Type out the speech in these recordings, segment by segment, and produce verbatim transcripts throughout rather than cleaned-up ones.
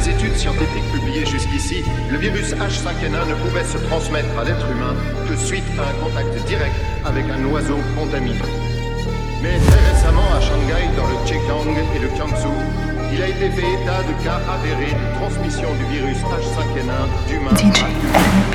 les études scientifiques publiées jusqu'ici, le virus H cinq N un ne pouvait se transmettre à l'être humain que suite à un contact direct avec un oiseau contaminé. Mais très récemment, à Shanghai, dans le Zhejiang et le Jiangsu, il a été fait état de cas avérés de transmission du virus H cinq N un d'humain à humain.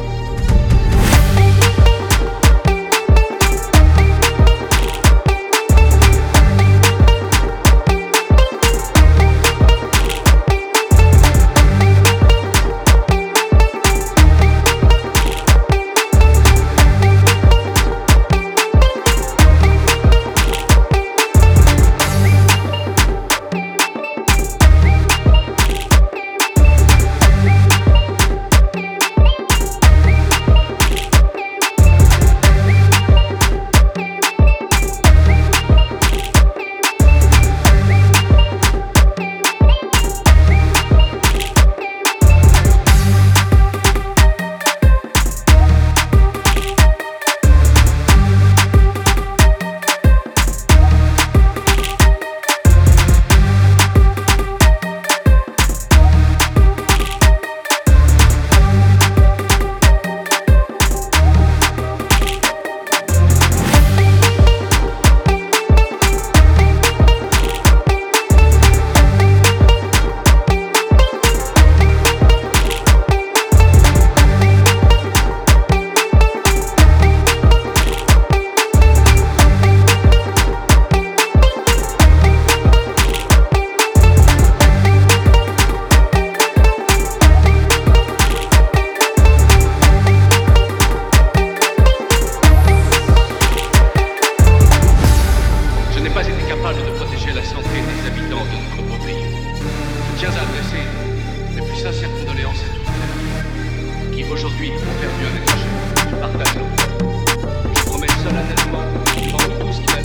Je tiens à adresser mes plus sincères condoléances à tous ceux qui aujourd'hui ont perdu un être cher. Je partage leur peine. Je promets solennellement, devant tous qui